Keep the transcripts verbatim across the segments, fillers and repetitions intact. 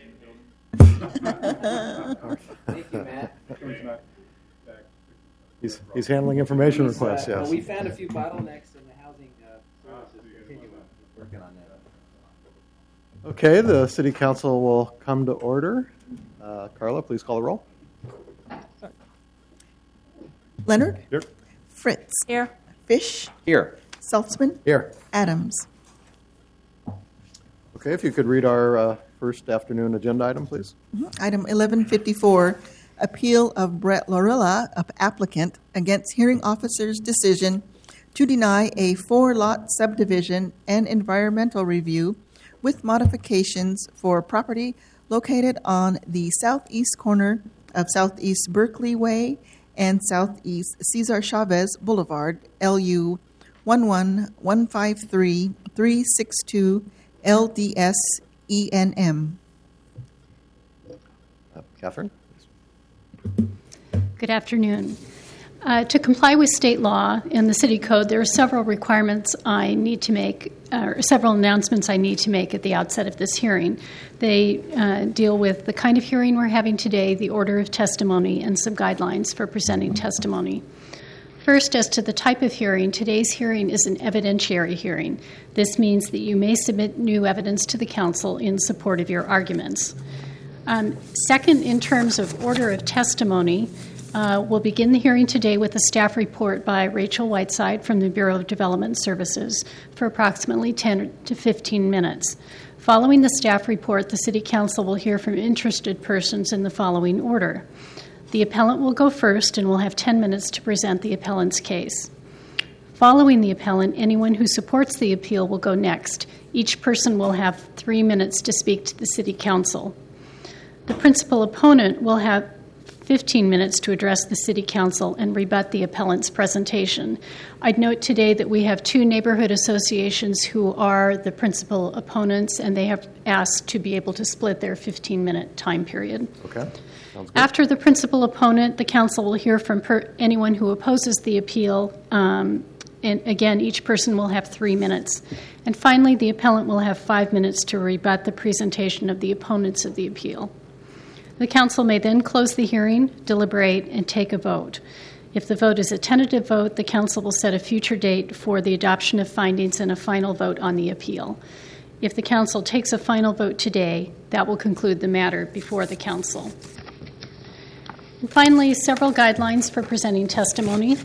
Thank you, Matt. He's, he's handling information He's, requests, uh, yes. well, we found a few bottlenecks in the housing uh, services continuum. He's working on that. Okay, the City Council will come to order. Uh, Carla, please call the roll. Leonard? Here. Fritz? Here. Fish? Here. Saltzman? Here. Adams? Okay, if you could read our uh, first afternoon agenda item, please. Mm-hmm. Item eleven fifty-four, appeal of Brett Lorilla, of applicant, against hearing officer's decision to deny a four-lot subdivision and environmental review with modifications for property located on the southeast corner of Southeast Berkeley Way and Southeast Cesar Chavez Boulevard, L U one one one five three three six two L D S E N M. Uh, Catherine? Good afternoon. Uh, to comply with state law and the city code, there are several requirements I need to make, uh, or several announcements I need to make at the outset of this hearing. They uh, deal with the kind of hearing we're having today, the order of testimony, and some guidelines for presenting testimony. First, as to the type of hearing, today's hearing is an evidentiary hearing. This means that you may submit new evidence to the council in support of your arguments. Um, second, in terms of order of testimony, uh, we'll begin the hearing today with a staff report by Rachel Whiteside from the Bureau of Development Services for approximately ten to fifteen minutes. Following the staff report, the City Council will hear from interested persons in the following order. The appellant will go first and will have ten minutes to present the appellant's case. Following the appellant, anyone who supports the appeal will go next. Each person will have three minutes to speak to the City Council. The principal opponent will have fifteen minutes to address the City Council and rebut the appellant's presentation. I'd note today that we have two neighborhood associations who are the principal opponents, and they have asked to be able to split their fifteen-minute time period. Okay. Sounds good. After the principal opponent, the council will hear from per- anyone who opposes the appeal. Um, and again, each person will have three minutes. And finally, the appellant will have five minutes to rebut the presentation of the opponents of the appeal. The council may then close the hearing, deliberate, and take a vote. If the vote is a tentative vote, the council will set a future date for the adoption of findings and a final vote on the appeal. If the council takes a final vote today, that will conclude the matter before the council. And finally, several guidelines for presenting testimony.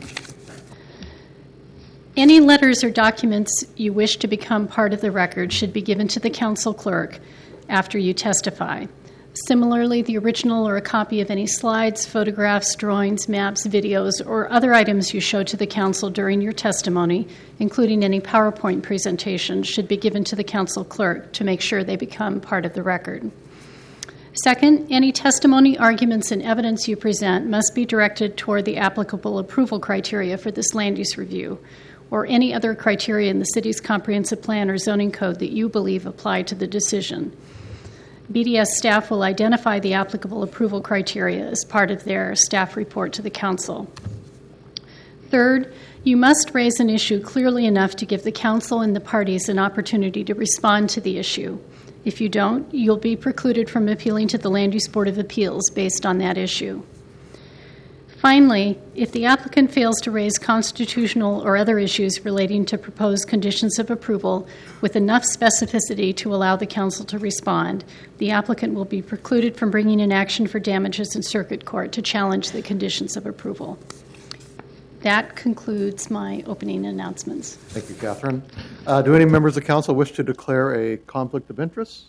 Any letters or documents you wish to become part of the record should be given to the council clerk after you testify. Similarly, the original or a copy of any slides, photographs, drawings, maps, videos, or other items you show to the council during your testimony, including any PowerPoint presentation, should be given to the council clerk to make sure they become part of the record. Second, any testimony, arguments, and evidence you present must be directed toward the applicable approval criteria for this land use review, or any other criteria in the city's comprehensive plan or zoning code that you believe apply to the decision. B D S staff will identify the applicable approval criteria as part of their staff report to the council. Third, you must raise an issue clearly enough to give the council and the parties an opportunity to respond to the issue. If you don't, you'll be precluded from appealing to the Land Use Board of Appeals based on that issue. Finally, if the applicant fails to raise constitutional or other issues relating to proposed conditions of approval with enough specificity to allow the council to respond, the applicant will be precluded from bringing an action for damages in circuit court to challenge the conditions of approval. That concludes my opening announcements. Thank you, Catherine. Uh, do any members of council wish to declare a conflict of interest?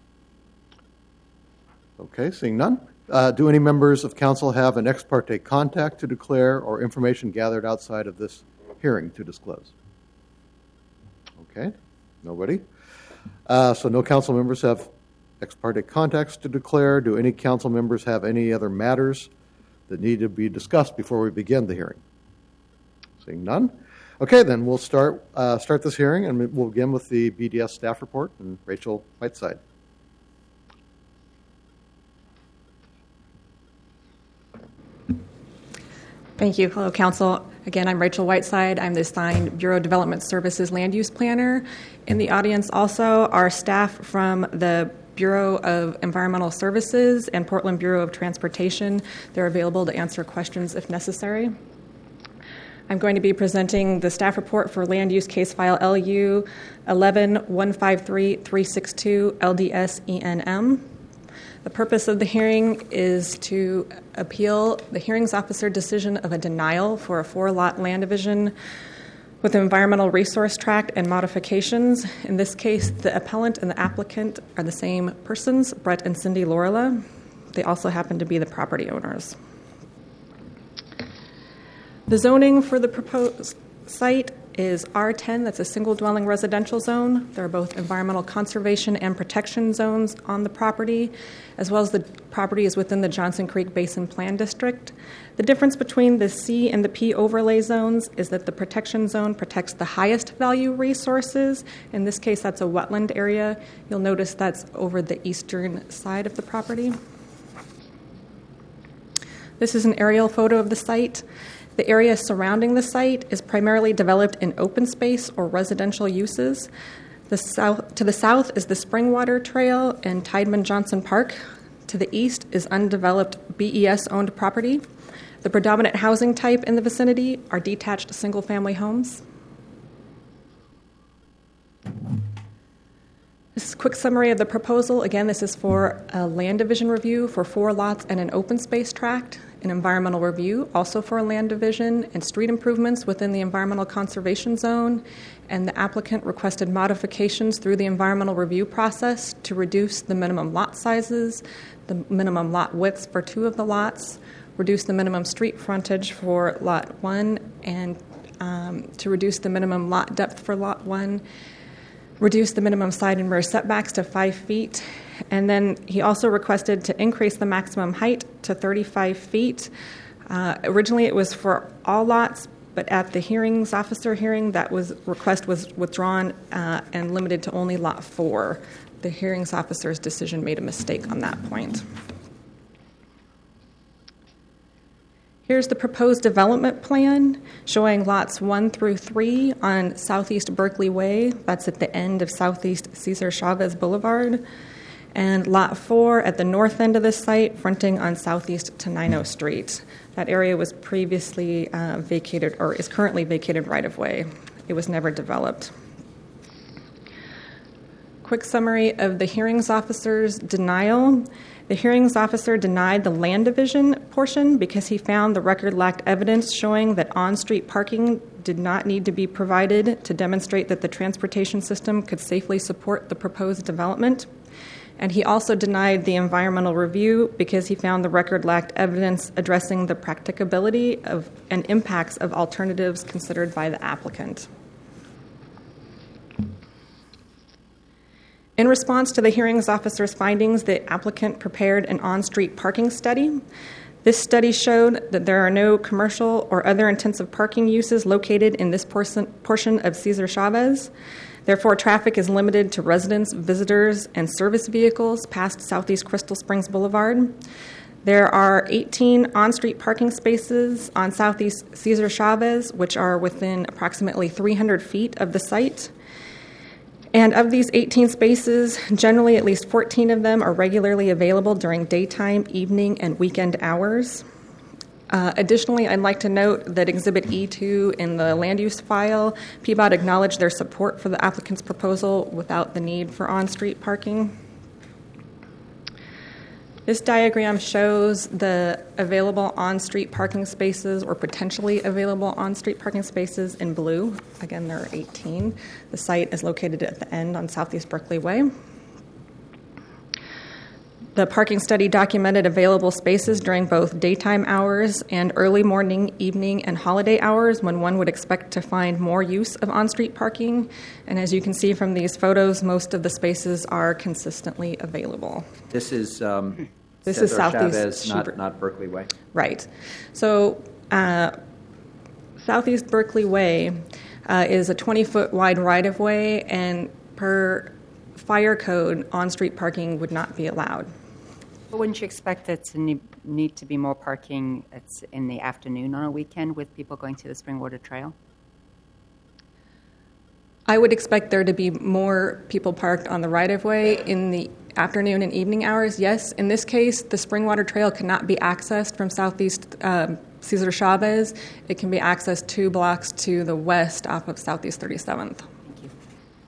Okay, seeing none. Uh, do any members of council have an ex parte contact to declare or information gathered outside of this hearing to disclose? Okay, nobody. Uh, so no council members have ex parte contacts to declare. Do any council members have any other matters that need to be discussed before we begin the hearing? Seeing none. Okay, then we'll start uh, start this hearing, and we'll begin with the B D S staff report and Rachel Whiteside. Thank you. Hello, Council. Again, I'm Rachel Whiteside. I'm the assigned Bureau of Development Services Land Use Planner. In the audience also are staff from the Bureau of Environmental Services and Portland Bureau of Transportation. They're available to answer questions if necessary. I'm going to be presenting the staff report for Land Use Case File L U eleven one five three three six two L D S E N M. The purpose of the hearing is to appeal the hearings officer decision of a denial for a four-lot land division with environmental resource tract and modifications. In this case, the appellant and the applicant are the same persons, Brett and Cindy Lorela. They also happen to be the property owners. The zoning for the proposed site is R ten, that's a single-dwelling residential zone. There are both environmental conservation and protection zones on the property, as well as the property is within the Johnson Creek Basin Plan District. The difference between the C and the P overlay zones is that the protection zone protects the highest value resources. In this case, that's a wetland area. You'll notice that's over the eastern side of the property. This is an aerial photo of the site. The area surrounding the site is primarily developed in open space or residential uses. The south, to the south is the Springwater Trail and Tideman Johnson Park. To the east is undeveloped B E S-owned property. The predominant housing type in the vicinity are detached single-family homes. This is a quick summary of the proposal. Again, this is for a land division review for four lots and an open space tract, an environmental review also for a land division, and street improvements within the environmental conservation zone. And the applicant requested modifications through the environmental review process to reduce the minimum lot sizes, the minimum lot widths for two of the lots, reduce the minimum street frontage for lot one, and um, to reduce the minimum lot depth for lot one, reduce the minimum side and rear setbacks to five feet. And then he also requested to increase the maximum height to thirty-five feet. Uh, originally it was for all lots, but at the hearings officer hearing, that was request was withdrawn uh, and limited to only lot four. The hearings officer's decision made a mistake on that point. Here's the proposed development plan showing lots one through three on Southeast Berkeley Way. That's at the end of Southeast Cesar Chavez Boulevard. And lot four at the north end of the site, fronting on Southeast Tenino Street. That area was previously uh, vacated, or is currently vacated right of way. It was never developed. Quick summary of the hearings officer's denial. The hearings officer denied the land division portion because he found the record lacked evidence showing that on-street parking did not need to be provided to demonstrate that the transportation system could safely support the proposed development. And he also denied the environmental review because he found the record lacked evidence addressing the practicability of and impacts of alternatives considered by the applicant. In response to the hearings officer's findings, the applicant prepared an on-street parking study. This study showed that there are no commercial or other intensive parking uses located in this portion, portion of Cesar Chavez. Therefore, traffic is limited to residents, visitors, and service vehicles past Southeast Crystal Springs Boulevard. There are eighteen on-street parking spaces on Southeast Cesar Chavez, which are within approximately three hundred feet of the site. And of these eighteen spaces, generally at least fourteen of them are regularly available during daytime, evening, and weekend hours. Uh, additionally, I'd like to note that Exhibit E two in the land use file, P B O T acknowledged their support for the applicant's proposal without the need for on-street parking. This diagram shows the available on-street parking spaces or potentially available on-street parking spaces in blue. Again, there are eighteen. The site is located at the end on Southeast Berkeley Way. The parking study documented available spaces during both daytime hours and early morning, evening, and holiday hours when one would expect to find more use of on-street parking. And as you can see from these photos, most of the spaces are consistently available. This is um, this Cesar is Southeast Chavez, not, Schubert. not Berkeley Way. Right. So uh, Southeast Berkeley Way uh, is a twenty-foot wide right-of-way, and per fire code, on-street parking would not be allowed. But wouldn't you expect it to need, need to be more parking it's in the afternoon on a weekend with people going to the Springwater Trail? I would expect there to be more people parked on the right-of-way in the afternoon and evening hours, yes. In this case, the Springwater Trail cannot be accessed from Southeast um, Cesar Chavez. It can be accessed two blocks to the west off of Southeast thirty-seventh. Thank you.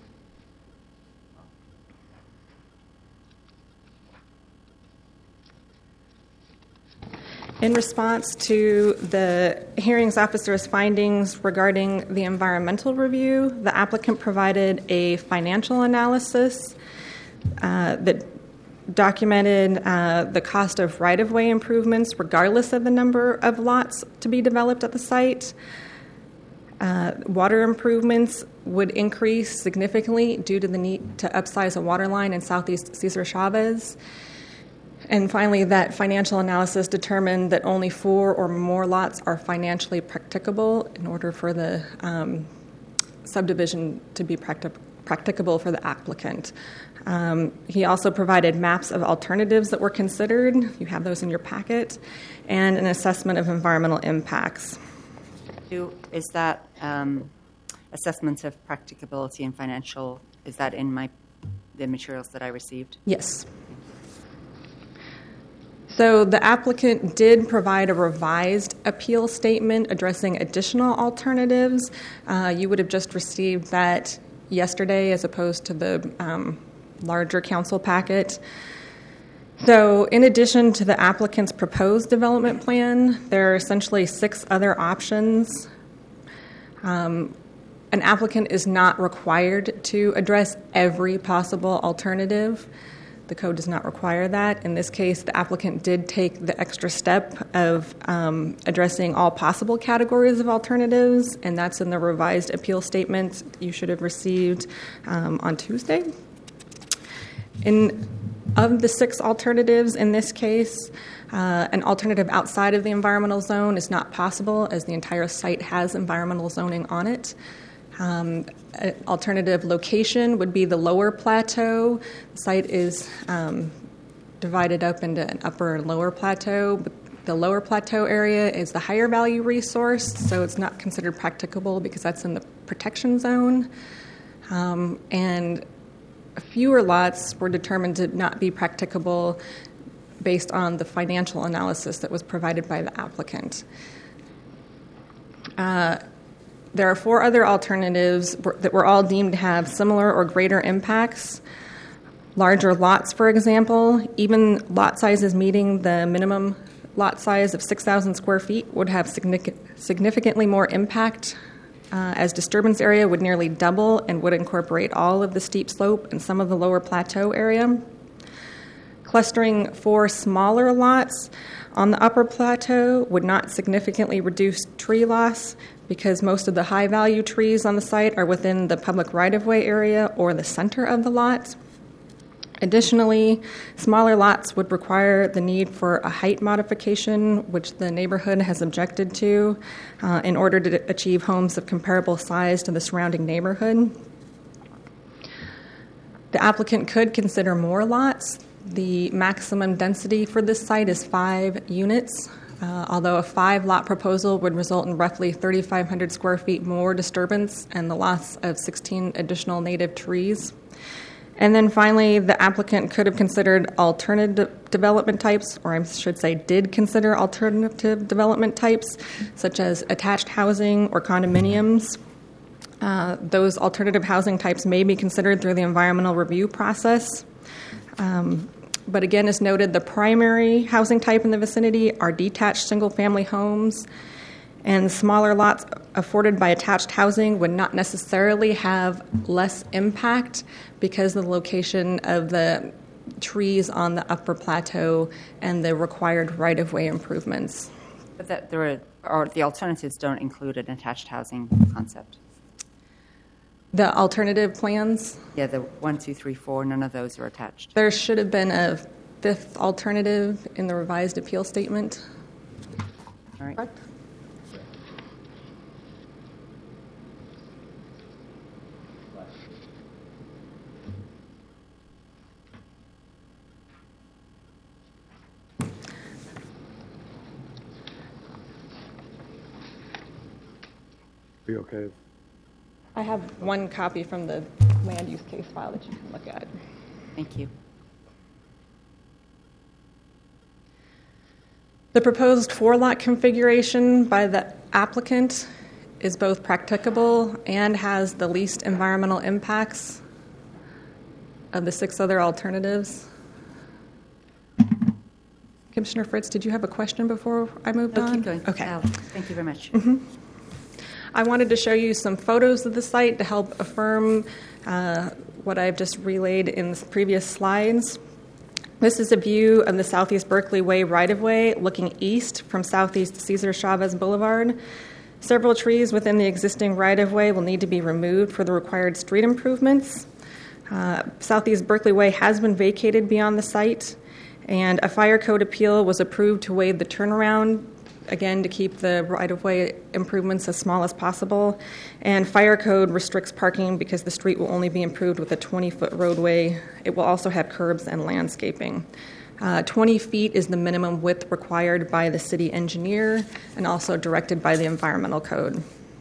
In response to the hearings officer's findings regarding the environmental review, the applicant provided a financial analysis uh, that documented uh, the cost of right-of-way improvements regardless of the number of lots to be developed at the site. Uh, water improvements would increase significantly due to the need to upsize a water line in Southeast Cesar Chavez. And finally, that financial analysis determined that only four or more lots are financially practicable in order for the um, subdivision to be practic- practicable for the applicant. Um, he also provided maps of alternatives that were considered. You have those in your packet, and an assessment of environmental impacts. Is that um, assessment of practicability and financial, is that in my the materials that I received? Yes. So the applicant did provide a revised appeal statement addressing additional alternatives. Uh, you would have just received that yesterday as opposed to the um, larger council packet. So in addition to the applicant's proposed development plan, there are essentially six other options. Um, an applicant is not required to address every possible alternative. The code does not require that. In this case, the applicant did take the extra step of um, addressing all possible categories of alternatives, and that's in the revised appeal statement you should have received um, on Tuesday. In of the six alternatives in this case, uh, an alternative outside of the environmental zone is not possible, as the entire site has environmental zoning on it. Um, an alternative location would be the lower plateau. The site is um, divided up into an upper and lower plateau. But the lower plateau area is the higher value resource, so it's not considered practicable because that's in the protection zone. Um, and fewer lots were determined to not be practicable based on the financial analysis that was provided by the applicant. Uh, There are four other alternatives that were all deemed to have similar or greater impacts. Larger lots, for example, even lot sizes meeting the minimum lot size of six thousand square feet would have significantly more impact, uh, as disturbance area would nearly double and would incorporate all of the steep slope and some of the lower plateau area. Clustering four smaller lots on the upper plateau would not significantly reduce tree loss, because most of the high-value trees on the site are within the public right-of-way area or the center of the lot. Additionally, smaller lots would require the need for a height modification, which the neighborhood has objected to, uh, in order to achieve homes of comparable size to the surrounding neighborhood. The applicant could consider more lots. The maximum density for this site is five units. Uh, although a five-lot proposal would result in roughly thirty-five hundred square feet more disturbance and the loss of sixteen additional native trees. And then finally, the applicant could have considered alternative development types, or I should say did consider alternative development types, such as attached housing or condominiums. Uh, those alternative housing types may be considered through the environmental review process. Um, But again, as noted, the primary housing type in the vicinity are detached single-family homes, and smaller lots afforded by attached housing would not necessarily have less impact because of the location of the trees on the upper plateau and the required right-of-way improvements. But that there are, or the alternatives don't include an attached housing concept. The alternative plans? Yeah, the one, two, three, four, none of those are attached. There should have been a fifth alternative in the revised appeal statement. All right. Correct? Be okay. I have one copy from the land use case file that you can look at. Thank you. The proposed four-lot configuration by the applicant is both practicable and has the least environmental impacts of the six other alternatives. Commissioner Fritz, did you have a question before I moved No, on? keep going. Okay. Oh, thank you very much. Mm-hmm. I wanted to show you some photos of the site to help affirm uh, what I've just relayed in the previous slides. This is a view of the Southeast Berkeley Way right-of-way looking east from Southeast Cesar Chavez Boulevard. Several trees within the existing right-of-way will need to be removed for the required street improvements. Uh, Southeast Berkeley Way has been vacated beyond the site, and a fire code appeal was approved to waive the turnaround, again, to keep the right-of-way improvements as small as possible. And fire code restricts parking because the street will only be improved with a twenty-foot roadway. It will also have curbs and landscaping. Uh, twenty feet is the minimum width required by the city engineer and also directed by the environmental code.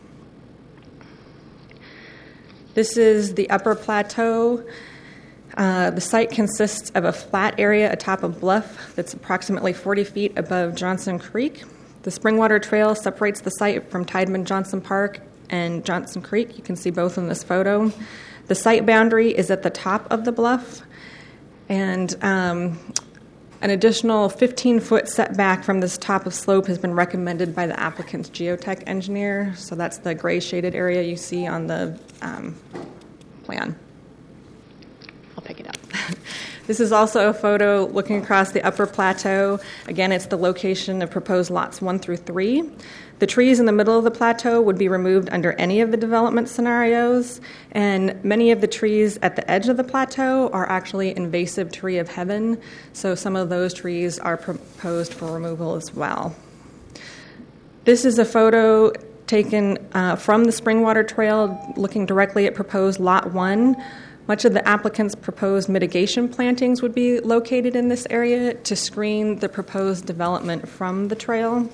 This is the upper plateau. Uh, the site consists of a flat area atop a bluff that's approximately forty feet above Johnson Creek. The Springwater Trail separates the site from Tideman Johnson Park and Johnson Creek. You can see both in this photo. The site boundary is at the top of the bluff, and um, an additional fifteen-foot setback from this top of slope has been recommended by the applicant's geotech engineer. So that's the gray shaded area you see on the um, plan. I'll pick it up. This is also a photo looking across the upper plateau. Again, it's the location of proposed lots one through three. The trees in the middle of the plateau would be removed under any of the development scenarios, and many of the trees at the edge of the plateau are actually invasive tree of heaven, so some of those trees are proposed for removal as well. This is a photo taken uh, from the Springwater Trail looking directly at proposed Lot one. Much of the applicant's proposed mitigation plantings would be located in this area to screen the proposed development from the trail.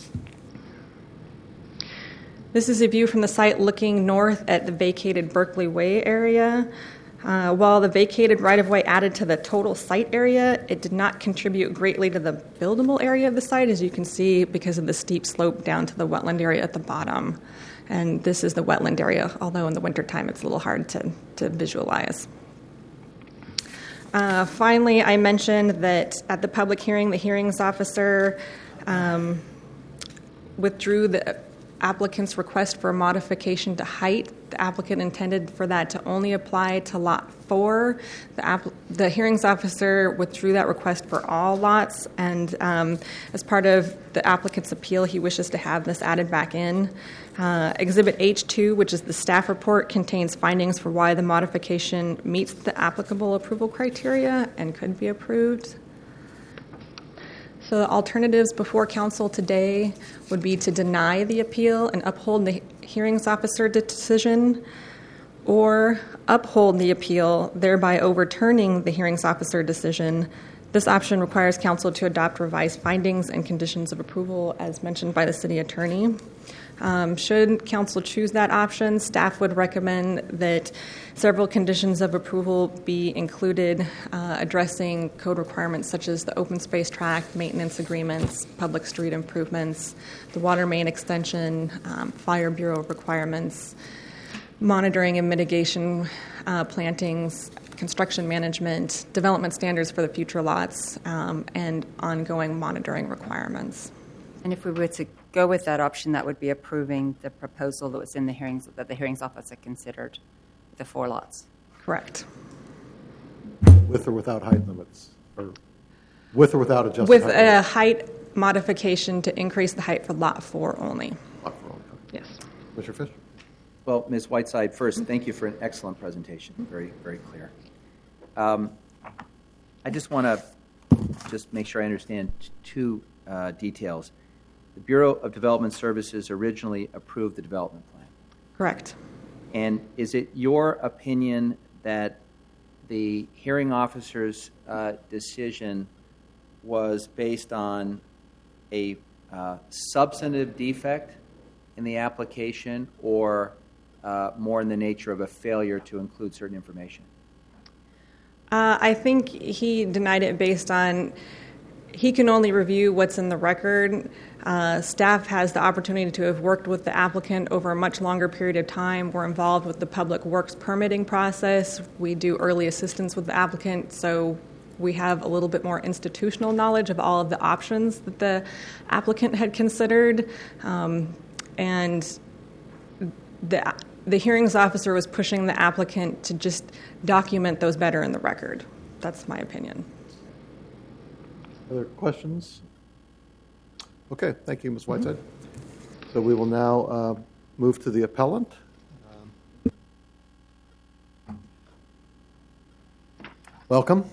This is a view from the site looking north at the vacated Berkeley Way area. Uh, while the vacated right-of-way added to the total site area, it did not contribute greatly to the buildable area of the site, as you can see, because of the steep slope down to the wetland area at the bottom. And this is the wetland area, although in the wintertime it's a little hard to, to visualize. Uh, finally, I mentioned that at the public hearing, the hearings officer um, withdrew the applicant's request for a modification to height. The applicant intended for that to only apply to Lot four. The, app- the hearings officer withdrew that request for all lots, and um, as part of the applicant's appeal, he wishes to have this added back in. Uh, Exhibit H two, which is the staff report, contains findings for why the modification meets the applicable approval criteria and could be approved. So the alternatives before council today would be to deny the appeal and uphold the hearings officer decision, or uphold the appeal, thereby overturning the hearings officer decision. This option requires council to adopt revised findings and conditions of approval as mentioned by the city attorney. Um, should council choose that option, staff would recommend that several conditions of approval be included, uh, addressing code requirements such as the open space tract, maintenance agreements, public street improvements, the water main extension, um, fire bureau requirements, monitoring and mitigation uh, plantings, construction management, development standards for the future lots, um, and ongoing monitoring requirements. And if we were to go with that option, that would be approving the proposal that was in the hearings, that the hearings officer considered, the four lots. Correct. With or without height limits? Or with or without adjusted With height a limits? height modification to increase the height for Lot four only. Lot four only. Yes. Mister Fish? Well, Miz Whiteside, first, thank you for an excellent presentation. Very, very clear. Um, I just want to just make sure I understand t- two uh, details. The Bureau of Development Services originally approved the development plan. Correct. And is it your opinion that the hearing officer's uh, decision was based on a uh, substantive defect in the application, or uh, more in the nature of a failure to include certain information? Uh, I think he denied it based on he can only review what's in the record. Uh, staff has the opportunity to have worked with the applicant over a much longer period of time. We're involved with the public works permitting process. We do early assistance with the applicant, so we have a little bit more institutional knowledge of all of the options that the applicant had considered. Um, and the, the hearings officer was pushing the applicant to just document those better in the record. That's my opinion. Other questions? Okay, thank you, Miz Whiteside. So we will now uh, move to the appellant. Um, Welcome.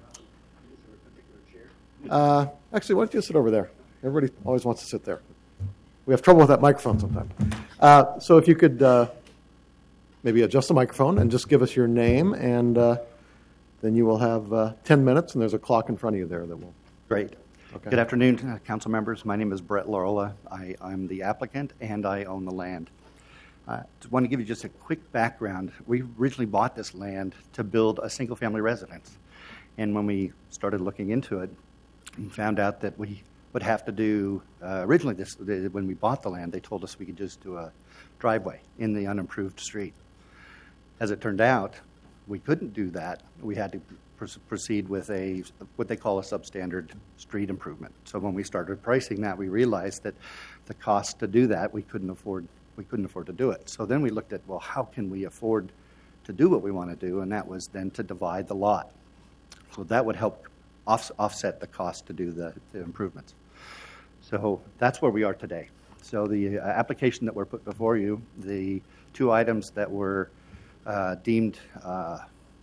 Uh, actually, why don't you sit over there? Everybody always wants to sit there. We have trouble with that microphone sometimes. Uh, so if you could uh, maybe adjust the microphone and just give us your name, and uh, then you will have uh, ten minutes, and there's a clock in front of you there that will... Great. Okay. Good afternoon, uh, council members. My name is Brett Lorola. I, I'm the applicant, and I own the land. I just want to give you just a quick background. We originally bought this land to build a single-family residence. And when we started looking into it, we found out that we would have to do, uh, originally this, when we bought the land, they told us we could just do a driveway in the unimproved street. As it turned out, we couldn't do that. We had to proceed with a what they call a substandard street improvement. So when we started pricing that, we realized that the cost to do that, we couldn't afford we couldn't afford to do it. So then we looked at, well, how can we afford to do what we want to do? And that was then to divide the lot. So that would help off, offset the cost to do the, the improvements. So that's where we are today. So the uh, application that we're put before you, the two items that were uh, deemed uh,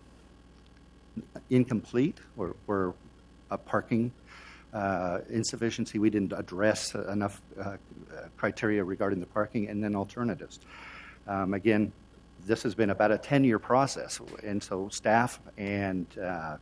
incomplete or were a parking uh, insufficiency. We didn't address enough uh, criteria regarding the parking, and then alternatives. Um, again, this has been about a ten-year process, and so staff and uh,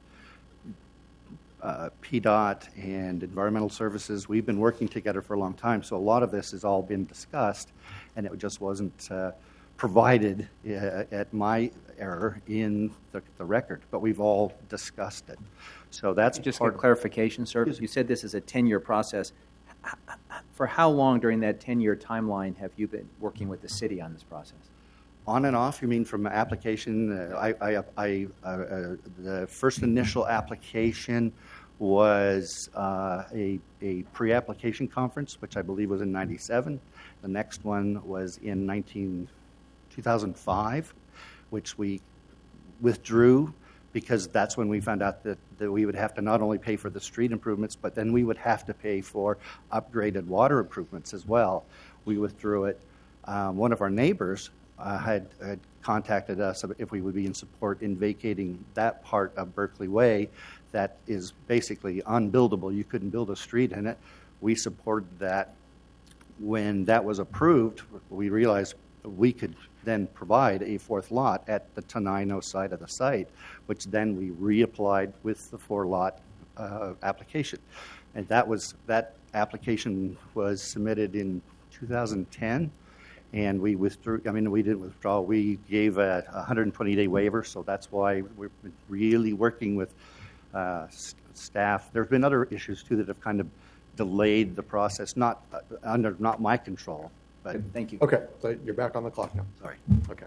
uh, P DOT and Environmental Services, we've been working together for a long time, so a lot of this has all been discussed, and it just wasn't uh, provided uh, at my error in the, the record, but we've all discussed it. So that's just part get clarification, sir. You said this is a ten-year process. For how long during that ten-year timeline have you been working with the city on this process? On and off, you mean from application? Uh, I, I, I uh, uh, the first initial application was uh, a, a pre-application conference, which I believe was in ninety-seven. The next one was in nineteen, two thousand five, which we withdrew because that's when we found out that, that we would have to not only pay for the street improvements, but then we would have to pay for upgraded water improvements as well. We withdrew it. Um, one of our neighbors uh, had, had contacted us if we would be in support in vacating that part of Berkeley Way that is basically unbuildable. You couldn't build a street in it. We supported that. When that was approved, we realized we could then provide a fourth lot at the Tenino side of the site, which then we reapplied with the four-lot uh, application. And that was that application was submitted in two thousand ten, and we withdrew. I mean, we didn't withdraw. We gave a one hundred twenty day waiver, so that's why we're really working with uh, staff. There have been other issues too that have kind of delayed the process, not uh, under not my control. But thank you. Okay, so you're back on the clock now. Sorry. Okay.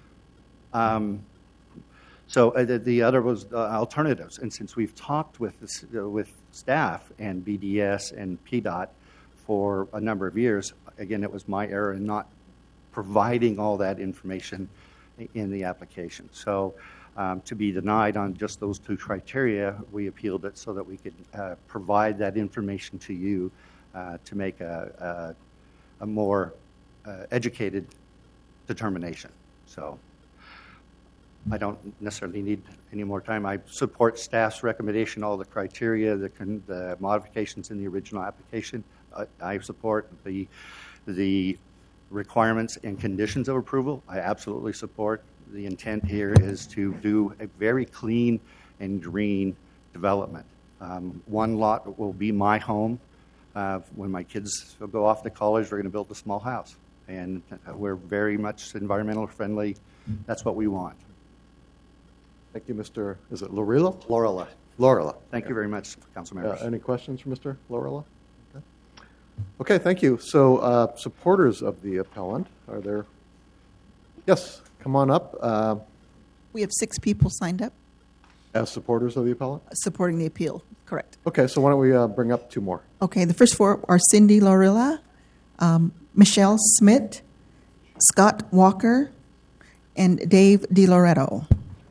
Um, so uh, the, the other was uh, alternatives, and since we've talked with this, uh, with staff and B D S and P DOT for a number of years, again, it was my error in not providing all that information in the application. So um, to be denied on just those two criteria, we appealed it so that we could uh, provide that information to you uh, to make a, a, a more uh, educated determination. So I don't necessarily need any more time. I support staff's recommendation, all the criteria, the, con- the modifications in the original application. I, I support the the requirements and conditions of approval. I absolutely support. The intent here is to do a very clean and green development. Um, one lot will be my home. Uh, when my kids go off to college, we're going to build a small house. And we're very much environmental friendly. That's what we want. Thank you, Mister Is it Lorilla? Lorela. Laurila. Thank you very much, council Uh, members. Any questions for Mister Laurila? Okay. Okay, thank you. So uh, supporters of the appellant, are there? Yes, come on up uh, We have six people signed up as supporters of the appellant. supporting the appeal. Correct. Okay, so why don't we uh, bring up two more? Okay, the first four are Cindy Laurila, um, Michelle Smith, Scott Walker, and Dave DiLoretto.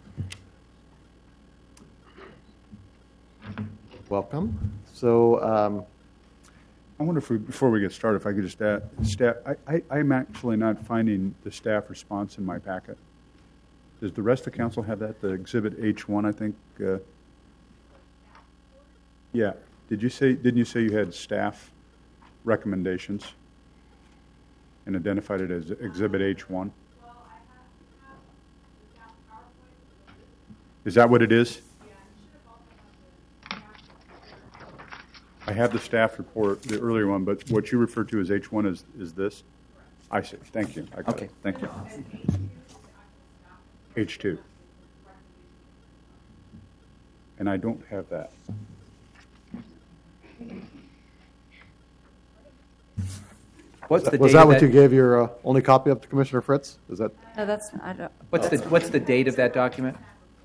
Welcome. So, um, I wonder if we, before we get started, if I could just add, staff, I, I, I'm actually not finding the staff response in my packet. Does the rest of the council have that, the exhibit H one, I think? Uh, yeah. Did you say, didn't you say you had staff recommendations and identified it as exhibit H one? Is that what it is? I have the staff report, the earlier one, but what you referred to as H one is, is this? I see. Thank you. I got Okay. it. Thank you. H two. And I don't have that. What's the was date that of what you gave your uh, only copy of to Commissioner Fritz? Is that? No, that's, I don't. What's the what's the date of that document?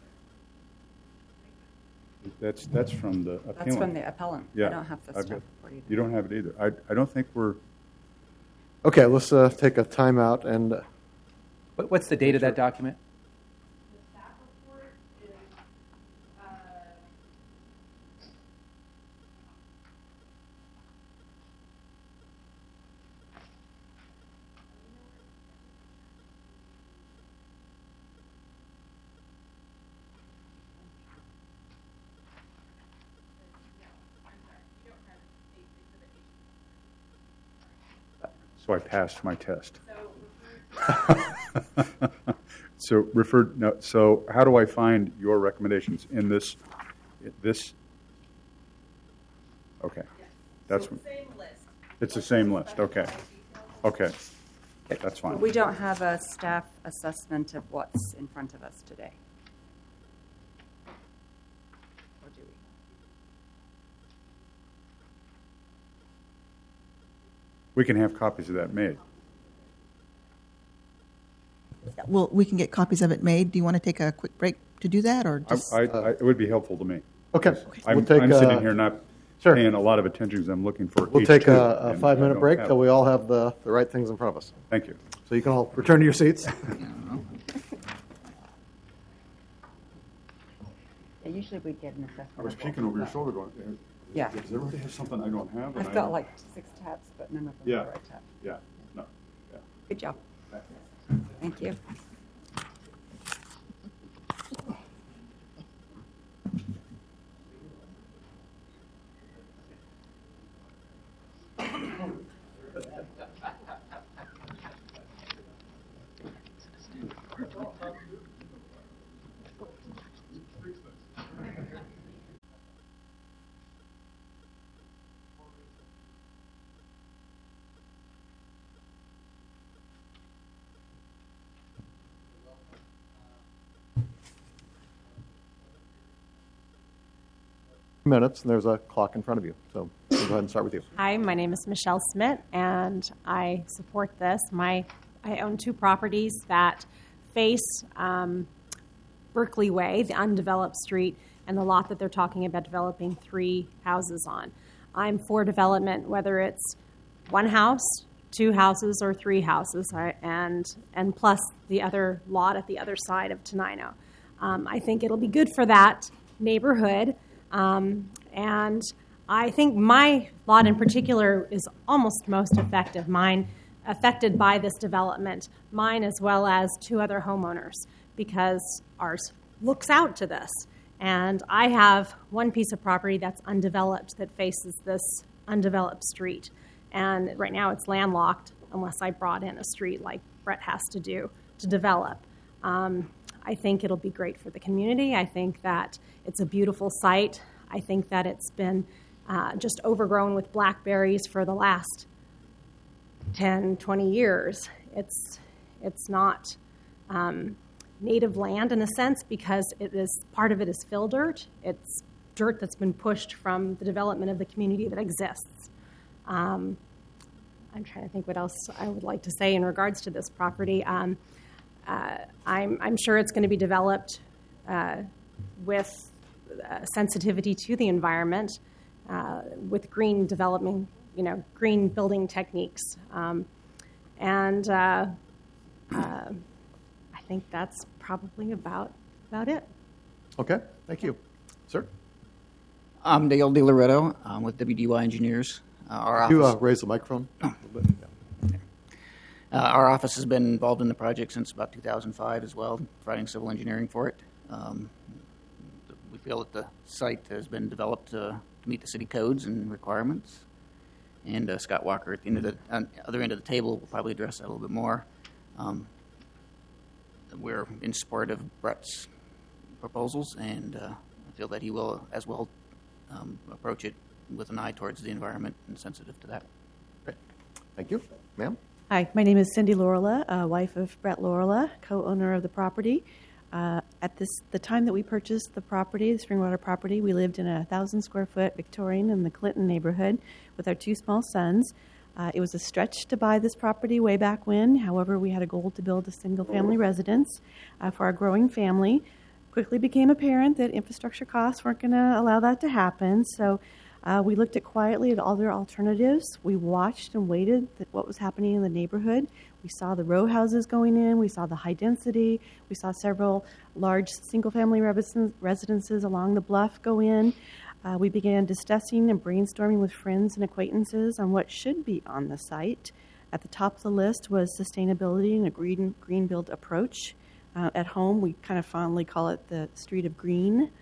That's, that's from the appellant. That's from the appellant. Yeah. I don't have the I've staff got- report either. You don't have it either. I, I don't think we're, Okay, let's uh, take a timeout and. Uh, What, what's the date of that document? so I passed my test. So referred, no, so how do I find your recommendations in this, this? Okay. That's, it's the same list, okay. Okay, that's fine. We don't have a staff assessment of what's in front of us today. Or do we? We can have copies of that made. Well, we can get copies of it made. Do you want to take a quick break to do that, or I, just? I, I- it would be helpful to me. Okay, I'm, we'll take. I'm uh, sitting here not sure. paying a lot of attention because I'm looking for We'll H take two, a, a and I five-minute don't break have till it. we all have the, the right things in front of us. Thank you. So you can all return to your seats. Yeah, usually we get an assessment. I was of peeking what- over your shoulder going, "Eh, Yeah. does everybody have something I don't have? And I've I got don't-" like six tabs, but none of them Yeah. are the right tab. Yeah, no, yeah. Good job. Thank you. Minutes, and there's a clock in front of you. So we'll go ahead and start with you. Hi, my name is Michelle Smith, and I support this. My, I own two properties that face um, Berkeley Way, the undeveloped street, and the lot that they're talking about developing three houses on. I'm for development, whether it's one house, two houses, or three houses, I- and and plus the other lot at the other side of Tenino. Um, I think it'll be good for that neighborhood. Um, and I think my lot in particular is almost most effective, mine affected by this development, mine as well as two other homeowners, because ours looks out to this. And I have one piece of property that's undeveloped that faces this undeveloped street. And right now it's landlocked unless I brought in a street like Brett has to do to develop. Um, I think it'll be great for the community. I think that it's a beautiful site. I think that it's been uh, just overgrown with blackberries for the last ten, twenty years. It's, it's not um, native land in a sense because it is, part of it is fill dirt. It's dirt that's been pushed from the development of the community that exists. Um, I'm trying to think what else I would like to say in regards to this property. Um, uh, I'm, I'm sure it's going to be developed uh, with uh, sensitivity to the environment, uh, with green development, you know, green building techniques. Um, and uh, uh, I think that's probably about, about it. Okay, thank you. Sir? I'm Dale DeLoretto. I'm with W D Y Engineers. Uh, our Could you uh, office, raise the microphone a little bit? Yeah. uh, our office has been involved in the project since about two thousand five as well, providing civil engineering for it. Um, we feel that the site has been developed uh, to meet the city codes and requirements. And uh, Scott Walker at the end of the on the other end of the table will probably address that a little bit more. Um, we're in support of Brett's proposals, and uh, I feel that he will as well um, approach it with an eye towards the environment and sensitive to that. Brett. Thank you. Ma'am? Hi, my name is Cindy Lorela, uh, wife of Brett Lorela, co-owner of the property. Uh, at this, the time that we purchased the property, the Springwater property, we lived in a thousand square foot Victorian in the Clinton neighborhood with our two small sons. Uh, it was a stretch to buy this property way back when. However, we had a goal to build a single family residence uh, for our growing family. Quickly became apparent that infrastructure costs weren't going to allow that to happen. So uh, we looked at quietly at all their alternatives. We watched and waited at what was happening in the neighborhood. We saw the row houses going in. We saw the high density. We saw several large single-family residences along the bluff go in. Uh, we began discussing and brainstorming with friends and acquaintances on what should be on the site. At the top of the list was sustainability and a green, green build approach. Uh, at home, we kind of fondly call it the street of green.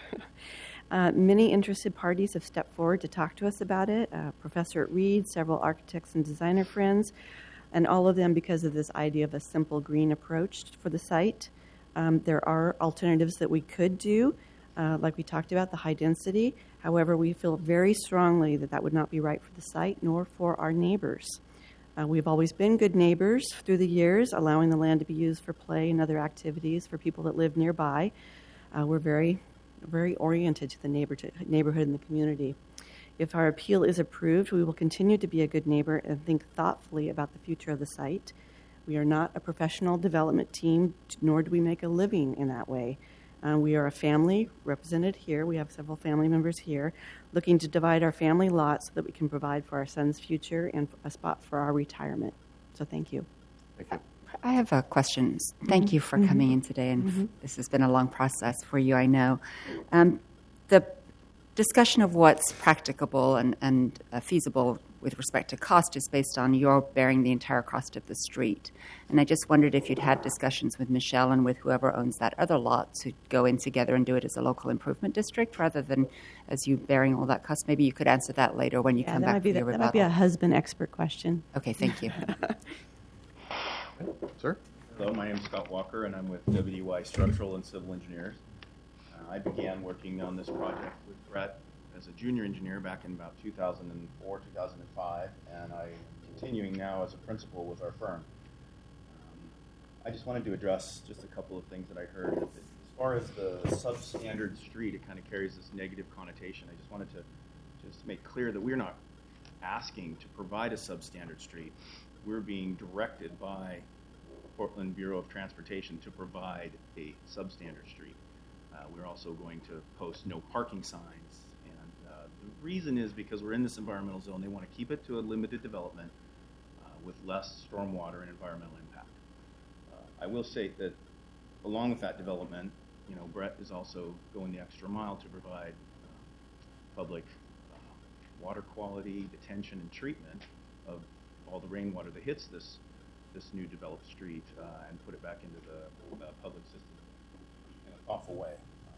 uh, many interested parties have stepped forward to talk to us about it. Uh, Professor at Reed, several architects and designer friends, and all of them because of this idea of a simple green approach for the site. Um, there are alternatives that we could do, uh, like we talked about, the high density. However, we feel very strongly that that would not be right for the site nor for our neighbors. Uh, we've always been good neighbors through the years, allowing the land to be used for play and other activities for people that live nearby. Uh, we're very, very oriented to the neighbor to, neighborhood and the community. If our appeal is approved, we will continue to be a good neighbor and think thoughtfully about the future of the site. We are not a professional development team, nor do we make a living in that way. Uh, we are a family represented here. We have several family members here looking to divide our family lot so that we can provide for our son's future and a spot for our retirement. So thank you. Thank you. I have a question. Thank mm-hmm. you for mm-hmm. coming in today, and mm-hmm. this has been a long process for you, I know. Um, the discussion of what's practicable and, and uh, feasible with respect to cost is based on your bearing the entire cost of the street. And I just wondered if you'd had discussions with Michelle and with whoever owns that other lot to go in together and do it as a local improvement district rather than as you bearing all that cost. Maybe you could answer that later when you yeah, come that back might be for your the, rebuttal. That might be a husband expert question. Okay, thank you. Sir? Hello, my name is Scott Walker, and I'm with W D Y Structural and Civil Engineers. Uh, I began working on this project with Brett as a junior engineer back in about two thousand four, two thousand five, and I'm continuing now as a principal with our firm. Um, I just wanted to address just a couple of things that I heard. As far as the substandard street, it kind of carries this negative connotation. I just wanted to just make clear that we're not asking to provide a substandard street. We're being directed by the Portland Bureau of Transportation to provide a substandard street. Uh, we're also going to post no parking signs. And uh, the reason is because we're in this environmental zone. They want to keep it to a limited development uh, with less stormwater and environmental impact. Uh, I will state that along with that development, you know, Brett is also going the extra mile to provide uh, public uh, water quality, detention, and treatment of all the rainwater that hits this this new developed street uh, and put it back into the uh, public system in a thoughtful way.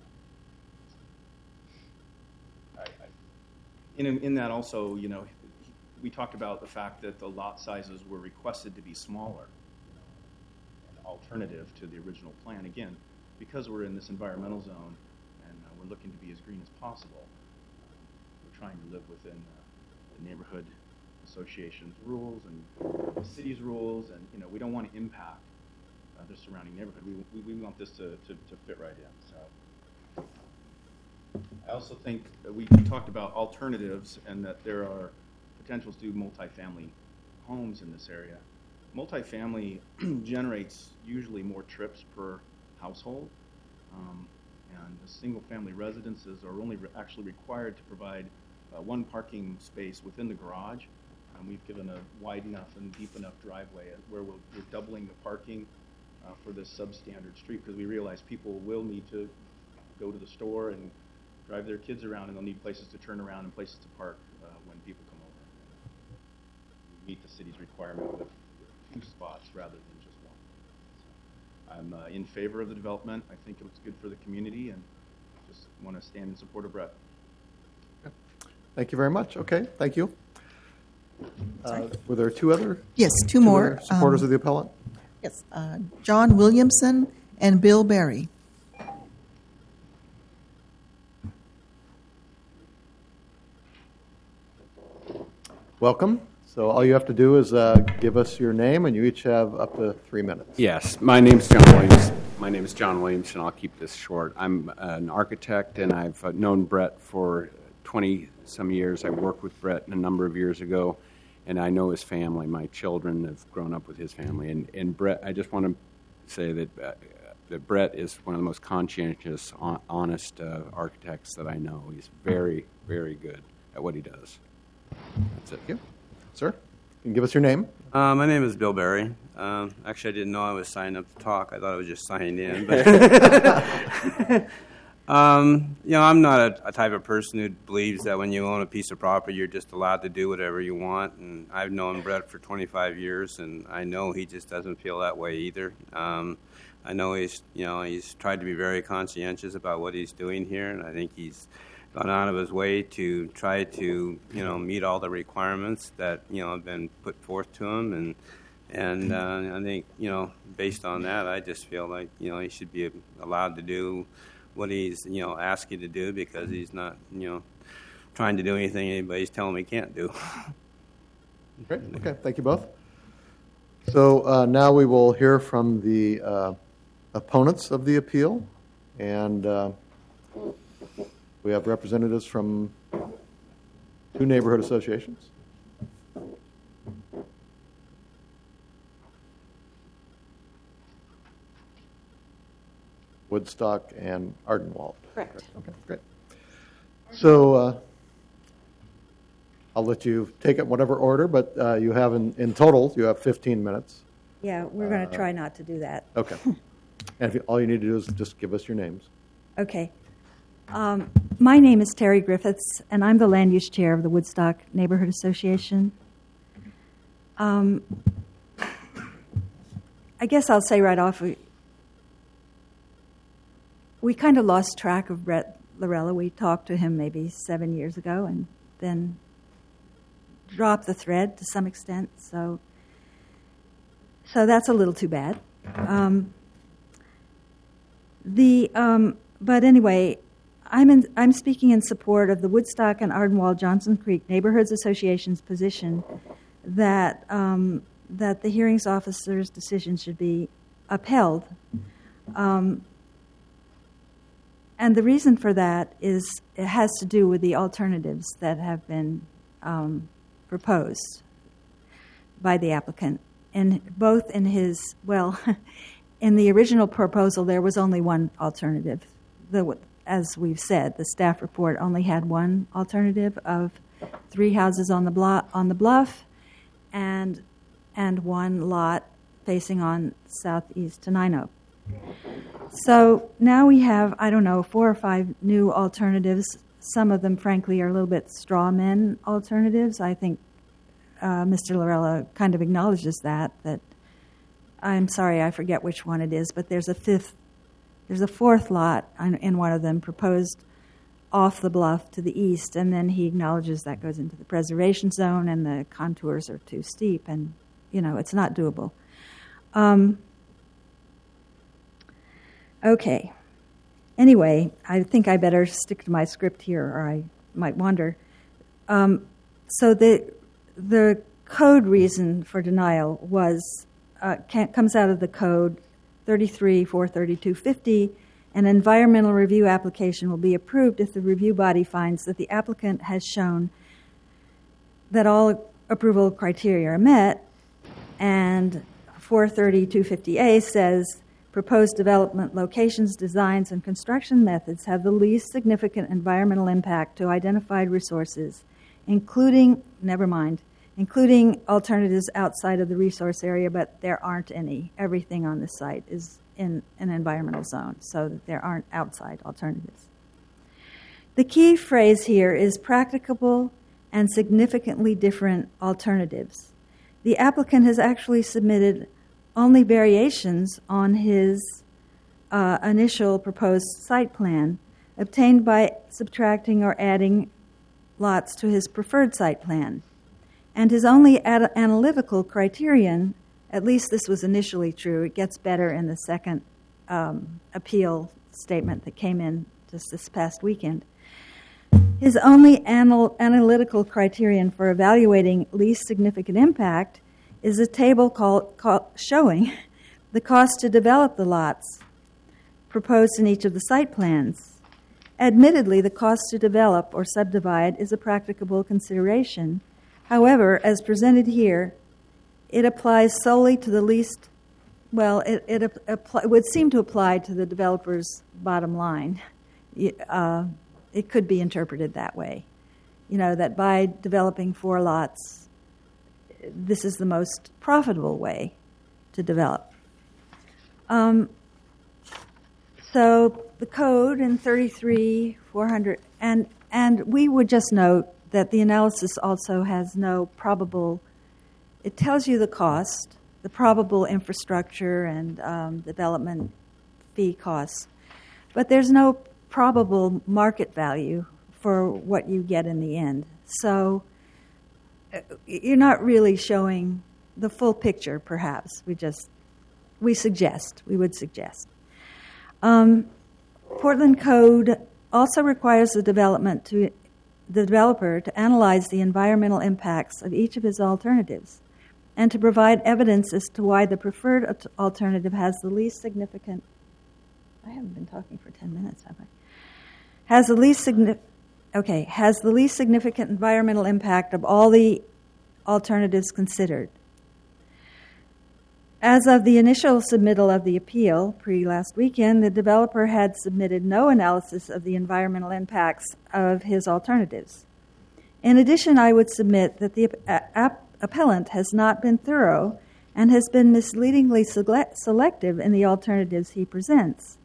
Uh, I, I, in, in that also, you know, we talked about the fact that the lot sizes were requested to be smaller, you know, an alternative to the original plan. Again, because we're in this environmental zone and uh, we're looking to be as green as possible, uh, we're trying to live within uh, the neighborhood association's rules and the city's rules, and you know we don't want to impact uh, the surrounding neighborhood. We, we we want this to, to, to fit right in. So I also think that we talked about alternatives and that there are potentials to do multifamily homes in this area. Multifamily generates usually more trips per household, um, and the single-family residences are only re- actually required to provide uh, one parking space within the garage. Um, we've given a wide enough and deep enough driveway where we're, we're doubling the parking uh, for this substandard street, because we realize people will need to go to the store and drive their kids around, and they'll need places to turn around and places to park uh, when people come over. We meet the city's requirement with, with two spots rather than just one. So I'm uh, in favor of the development. I think it looks good for the community, and just want to stand in support of Brett. Thank you very much. Okay, thank you. Uh, were there two other? Yes, two, two more. other supporters um, of the appellant? Yes, uh, John Williamson and Bill Berry. Welcome. So all you have to do is uh, give us your name, and you each have up to three minutes. Yes, my name's John Williams. My name is John Williamson. I'll keep this short. I'm an architect, and I've uh, known Brett for twenty some years. I worked with Brett a number of years ago, and I know his family. My children have grown up with his family. And, and Brett, I just want to say that, uh, that Brett is one of the most conscientious, on, honest uh, architects that I know. He's very, very good at what he does. That's it. Thank you. Sir, you can give us your name. Uh, my name is Bill Berry. Um, actually, I didn't know I was signed up to talk. I thought I was just signed in. But um, you know, I'm not a, a type of person who believes that when you own a piece of property, you're just allowed to do whatever you want. And I've known Brett for twenty-five years, and I know he just doesn't feel that way either. Um, I know he's, you know, he's tried to be very conscientious about what he's doing here, and I think he's gone out of his way to try to, you know, meet all the requirements that, you know, have been put forth to him. And and uh, I think, you know, based on that, I just feel like, you know, he should be allowed to do what he's, you know, asked you to do, because he's not, you know, trying to do anything anybody's telling him he can't do. Great. Okay. Thank you both. So uh, now we will hear from the uh, opponents of the appeal, and uh, we have representatives from two neighborhood associations. Woodstock and Ardenwald. Correct. Okay, great. So uh, I'll let you take it in whatever order, but uh, you have in, in total, you have fifteen minutes. Yeah, we're going Uh, to try not to do that. Okay. And if you, all you need to do is just give us your names. Okay. Um, my name is Terry Griffiths, and I'm the land use chair of the Woodstock Neighborhood Association. Um, I guess I'll say right off, we, we kind of lost track of Brett Lorella. We talked to him maybe seven years ago and then dropped the thread to some extent. So, so that's a little too bad. Um, the um, but anyway, I'm in, I'm speaking in support of the Woodstock and Ardenwald Johnson Creek Neighborhoods Association's position that um, that the hearings officer's decision should be upheld. Um, And the reason for that is it has to do with the alternatives that have been um, proposed by the applicant. And both in his, well, in the original proposal, there was only one alternative. The, as we've said, the staff report only had one alternative of three houses on the bluff, on the bluff and, and one lot facing on southeast Tenino. So now we have, I don't know, four or five new alternatives. Some of them, frankly, are a little bit straw man alternatives. I think uh, Mister Lorella kind of acknowledges that, that I'm sorry, I forget which one it is, but there's a fifth, there's a fourth lot in one of them proposed off the bluff to the east, and then he acknowledges that goes into the preservation zone and the contours are too steep, and, you know, it's not doable. Um, Okay. Anyway, I think I better stick to my script here, or I might wander. Um, so the the code reason for denial was uh, can, comes out of the code thirty-three four thirty-two fifty, An environmental review application will be approved if the review body finds that the applicant has shown that all approval criteria are met, and four thirty two fifty A says proposed development locations, designs, and construction methods have the least significant environmental impact to identified resources, including, never mind, including alternatives outside of the resource area, but there aren't any. Everything on the site is in an environmental zone, so that there aren't outside alternatives. The key phrase here is practicable and significantly different alternatives. The applicant has actually submitted only variations on his uh, initial proposed site plan, obtained by subtracting or adding lots to his preferred site plan. And his only ad- analytical criterion, at least this was initially true, it gets better in the second um, appeal statement that came in just this past weekend. His only anal- analytical criterion for evaluating least significant impact is a table called, called showing the cost to develop the lots proposed in each of the site plans. Admittedly, the cost to develop or subdivide is a practicable consideration. However, as presented here, it applies solely to the least, well, it, it apply, would seem to apply to the developer's bottom line. Uh, it could be interpreted that way. You know, that by developing four lots, this is the most profitable way to develop. Um, so the code in thirty-three four hundred, and, and we would just note that the analysis also has no probable, it tells you the cost, the probable infrastructure and um, development fee costs, but there's no probable market value for what you get in the end. So uh, you're not really showing the full picture, perhaps. We just, we suggest, we would suggest. Um, Portland Code also requires the development to the developer to analyze the environmental impacts of each of his alternatives and to provide evidence as to why the preferred alternative has the least significant, I haven't been talking for ten minutes, have I? Has the least significant, okay, has the least significant environmental impact of all the alternatives considered. As of the initial submittal of the appeal, pre-last weekend, the developer had submitted no analysis of the environmental impacts of his alternatives. In addition, I would submit that the app- appellant has not been thorough and has been misleadingly select- selective in the alternatives he presents.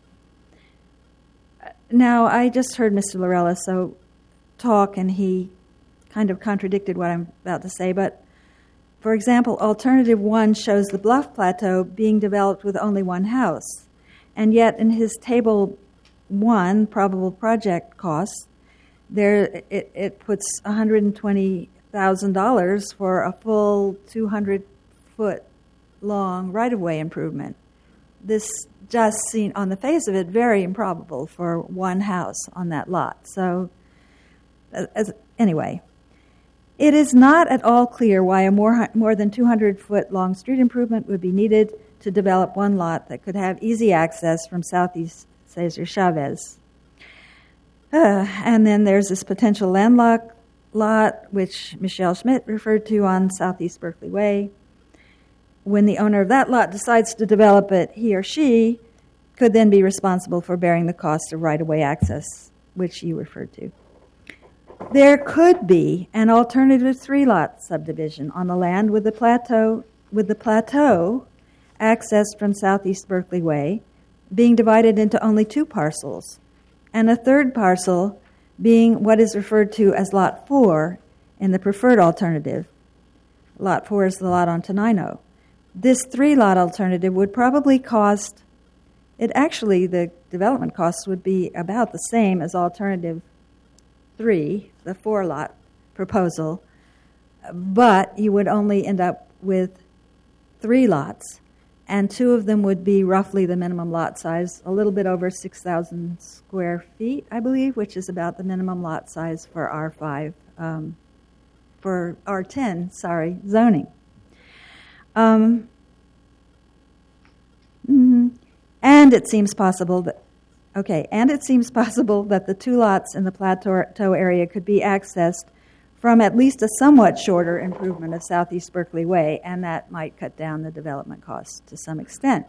Now, I just heard Mister Lorella so talk, and he kind of contradicted what I'm about to say, but for example, Alternative one shows the Bluff Plateau being developed with only one house, and yet in his Table one, probable project costs, there it, it puts one hundred twenty thousand dollars for a full two hundred foot long right-of-way improvement. This just seen on the face of it very improbable for one house on that lot. So, as, anyway. It is not at all clear why a more, more than two hundred foot long street improvement would be needed to develop one lot that could have easy access from Southeast Cesar Chavez. Uh, and then there's this potential landlocked lot, which Michelle Schmidt referred to on Southeast Berkeley Way. When the owner of that lot decides to develop it, he or she could then be responsible for bearing the cost of right-of-way access, which you referred to. There could be an alternative three-lot subdivision on the land with the plateau, with the plateau accessed from Southeast Berkeley Way being divided into only two parcels, and a third parcel being what is referred to as Lot four in the preferred alternative. Lot four is the lot on Tenino. This three-lot alternative would probably cost, it actually, the development costs would be about the same as alternative three, the four-lot proposal, but you would only end up with three lots, and two of them would be roughly the minimum lot size, a little bit over six thousand square feet, I believe, which is about the minimum lot size for R five, um, for R ten, sorry, zoning. Um, mm, and it seems possible that Okay, and it seems possible that the two lots in the plateau area could be accessed from at least a somewhat shorter improvement of Southeast Berkeley Way, and that might cut down the development costs to some extent.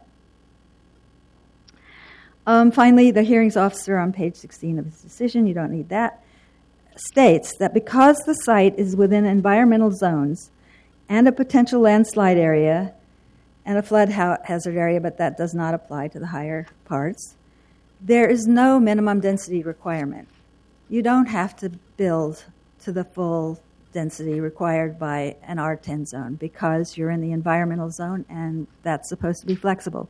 Um, finally, the hearings officer on page sixteen of his decision, you don't need that, states that because the site is within environmental zones and a potential landslide area and a flood ha- hazard area, but that does not apply to the higher parts, there is no minimum density requirement. You don't have to build to the full density required by an R ten zone because you're in the environmental zone and that's supposed to be flexible.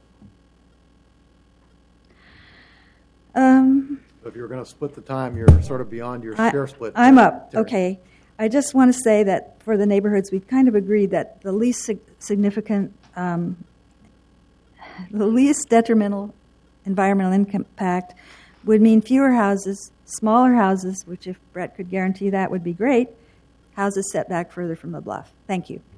Um, So if you're going to split the time, you're sort of beyond your I, share split. I'm up. Terry. Okay. I just want to say that for the neighborhoods, we've kind of agreed that the least sig- significant, um, the least detrimental environmental impact would mean fewer houses, smaller houses, which if Brett could guarantee that would be great, houses set back further from the bluff. Thank you.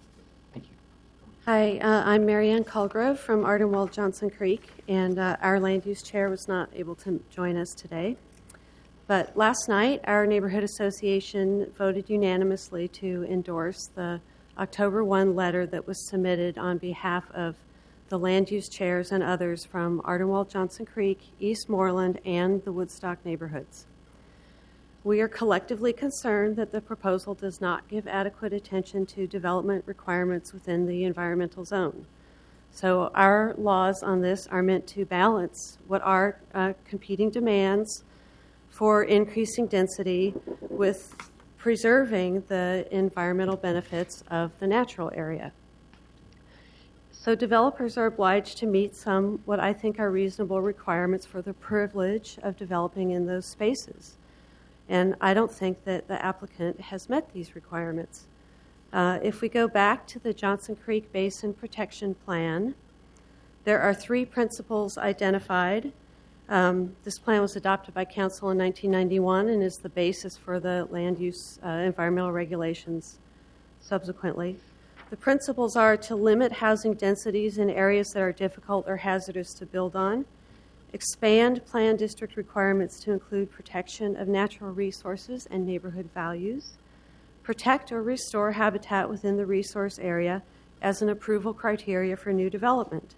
Hi, uh, I'm Marianne Colgrove from Ardenwald Johnson Creek, and uh, our land use chair was not able to join us today. But last night, our neighborhood association voted unanimously to endorse the October first letter that was submitted on behalf of the land use chairs and others from Ardenwald Johnson Creek, Eastmoreland, and the Woodstock neighborhoods. We are collectively concerned that the proposal does not give adequate attention to development requirements within the environmental zone. So our laws on this are meant to balance what are uh, competing demands for increasing density with preserving the environmental benefits of the natural area. So developers are obliged to meet some what I think are reasonable requirements for the privilege of developing in those spaces. And I don't think that the applicant has met these requirements. Uh, if we go back to the Johnson Creek Basin Protection Plan, there are three principles identified. Um, this plan was adopted by Council in nineteen ninety-one and is the basis for the land use uh, environmental regulations subsequently. The principles are to limit housing densities in areas that are difficult or hazardous to build on, expand plan district requirements to include protection of natural resources and neighborhood values, protect or restore habitat within the resource area as an approval criteria for new development.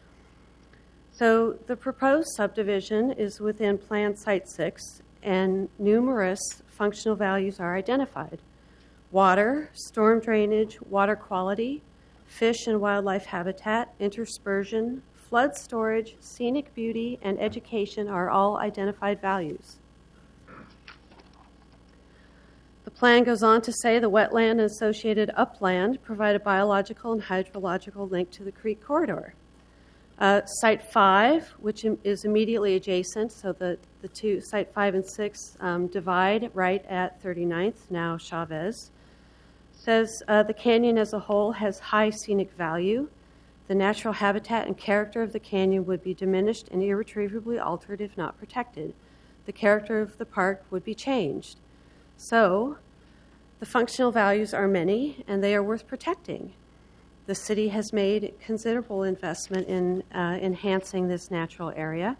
So the proposed subdivision is within Plan Site six, and numerous functional values are identified: water, storm drainage, water quality, fish and wildlife habitat, interspersion, flood storage, scenic beauty, and education are all identified values. The plan goes on to say the wetland and associated upland provide a biological and hydrological link to the creek corridor. Uh, Site five, which is immediately adjacent, so the, the two, Site five and six, um, divide right at thirty-ninth, now Chavez, says uh, the canyon as a whole has high scenic value. The natural habitat and character of the canyon would be diminished and irretrievably altered if not protected. The character of the park would be changed. So, the functional values are many, and they are worth protecting. The city has made considerable investment in uh, enhancing this natural area.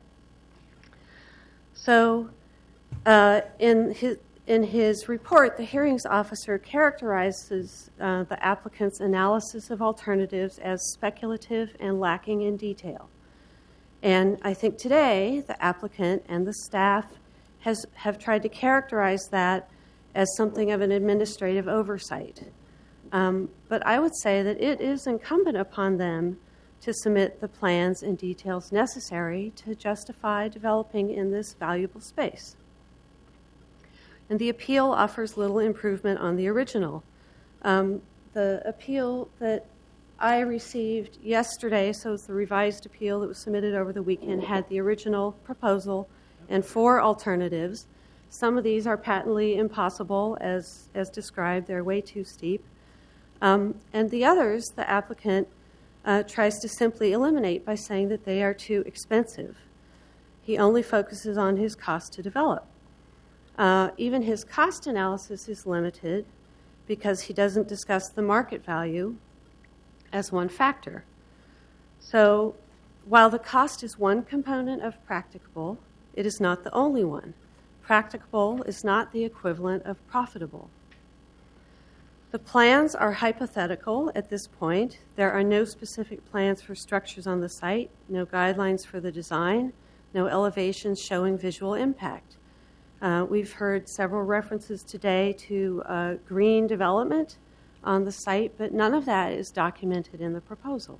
So, uh, in his In his report, the hearings officer characterizes uh, the applicant's analysis of alternatives as speculative and lacking in detail. And I think today the applicant and the staff has, have tried to characterize that as something of an administrative oversight. Um, but I would say that it is incumbent upon them to submit the plans and details necessary to justify developing in this valuable space. And the appeal offers little improvement on the original. Um, the appeal that I received yesterday, so it's the revised appeal that was submitted over the weekend, had the original proposal and four alternatives. Some of these are patently impossible, as, as described. They're way too steep. Um, and the others, the applicant uh, tries to simply eliminate by saying that they are too expensive. He only focuses on his cost to develop. Uh, even his cost analysis is limited because he doesn't discuss the market value as one factor. So while the cost is one component of practicable, it is not the only one. Practicable is not the equivalent of profitable. The plans are hypothetical at this point. There are no specific plans for structures on the site, no guidelines for the design, no elevations showing visual impact. Uh, we've heard several references today to uh, green development on the site, but none of that is documented in the proposal.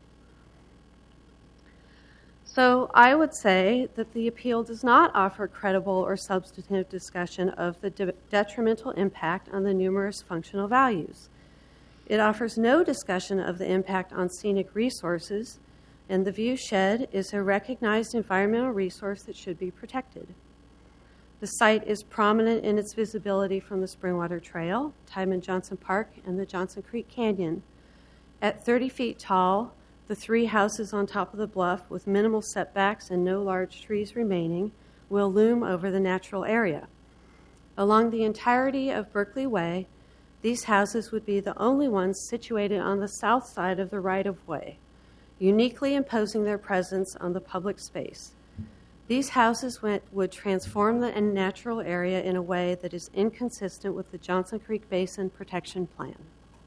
So I would say that the appeal does not offer credible or substantive discussion of the de- detrimental impact on the numerous functional values. It offers no discussion of the impact on scenic resources, and the view shed is a recognized environmental resource that should be protected. The site is prominent in its visibility from the Springwater Trail, Tiedemann Johnson Park, and the Johnson Creek Canyon. At thirty feet tall, the three houses on top of the bluff, with minimal setbacks and no large trees remaining, will loom over the natural area. Along the entirety of Berkeley Way, these houses would be the only ones situated on the south side of the right-of-way, uniquely imposing their presence on the public space. These houses went, would transform the natural area in a way that is inconsistent with the Johnson Creek Basin Protection Plan.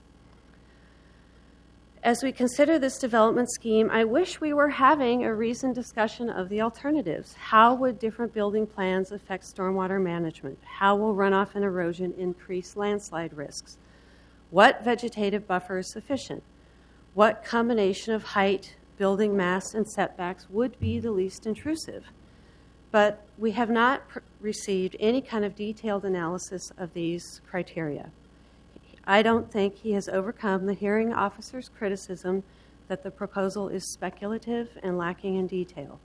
As we consider this development scheme, I wish we were having a reasoned discussion of the alternatives. How would different building plans affect stormwater management? How will runoff and erosion increase landslide risks? What vegetative buffer is sufficient? What combination of height, building mass, and setbacks would be the least intrusive? But we have not pr- received any kind of detailed analysis of these criteria. I don't think he has overcome the hearing officer's criticism that the proposal is speculative and lacking in detail.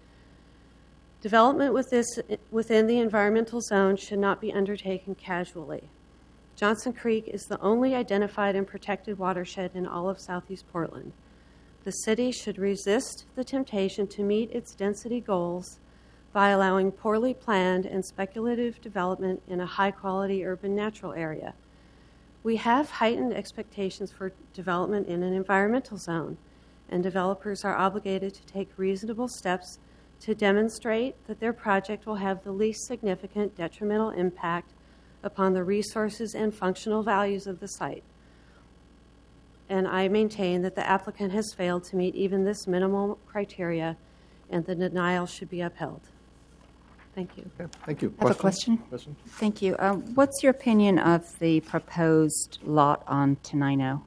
Development with this, within the environmental zone should not be undertaken casually. Johnson Creek is the only identified and protected watershed in all of Southeast Portland. The city should resist the temptation to meet its density goals by allowing poorly planned and speculative development in a high-quality urban natural area. We have heightened expectations for development in an environmental zone, and developers are obligated to take reasonable steps to demonstrate that their project will have the least significant detrimental impact upon the resources and functional values of the site. And I maintain that the applicant has failed to meet even this minimal criteria, and the denial should be upheld. Thank you. Okay, thank you. I have a question. Question? Thank you. Um, what's your opinion of the proposed lot on Tenino?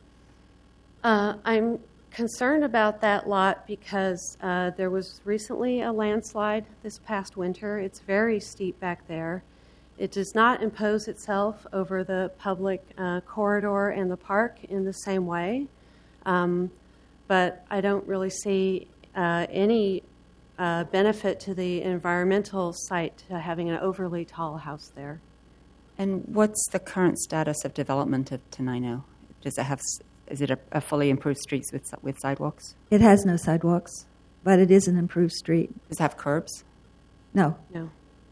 Uh, I'm concerned about that lot because uh, there was recently a landslide this past winter. It's very steep back there. It does not impose itself over the public uh, corridor and the park in the same way, um, but I don't really see uh, any uh, benefit to the environmental site to having an overly tall house there. And what's the current status of development of Tenino? Does it have? Is it a, a fully improved streets with with sidewalks? It has no sidewalks, but it is an improved street. Does it have curbs? No. No.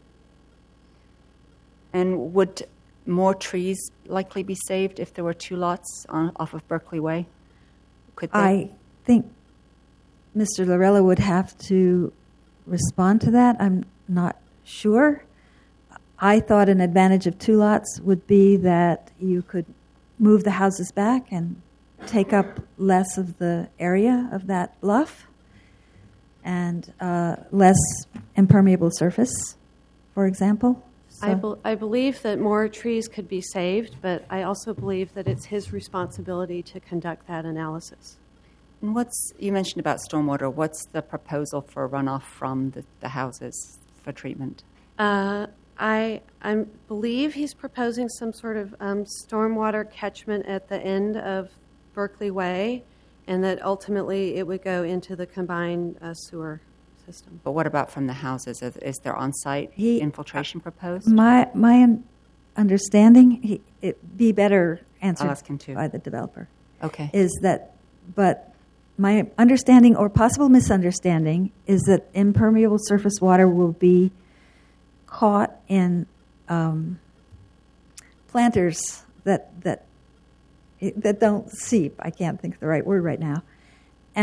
And would more trees likely be saved if there were two lots on, off of Berkeley Way? Could they? I think Mister Lorella would have to respond to that. I'm not sure. I thought an advantage of two lots would be that you could move the houses back and take up less of the area of that bluff and uh, less impermeable surface, for example. So. I, be- I believe that more trees could be saved, but I also believe that it's his responsibility to conduct that analysis. And what's, you mentioned about stormwater, what's the proposal for runoff from the, the houses for treatment? Uh, I I believe he's proposing some sort of um, stormwater catchment at the end of Berkeley Way, and that ultimately it would go into the combined uh, sewer system. But what about from the houses? Is, is there on-site He- infiltration proposed? My my un- understanding, he, it be better answered I'll ask him too. by the developer. Okay. Is that, but my understanding or possible misunderstanding is that impermeable surface water will be caught in um, planters that that that don't seep. I can't think of the right word right now, and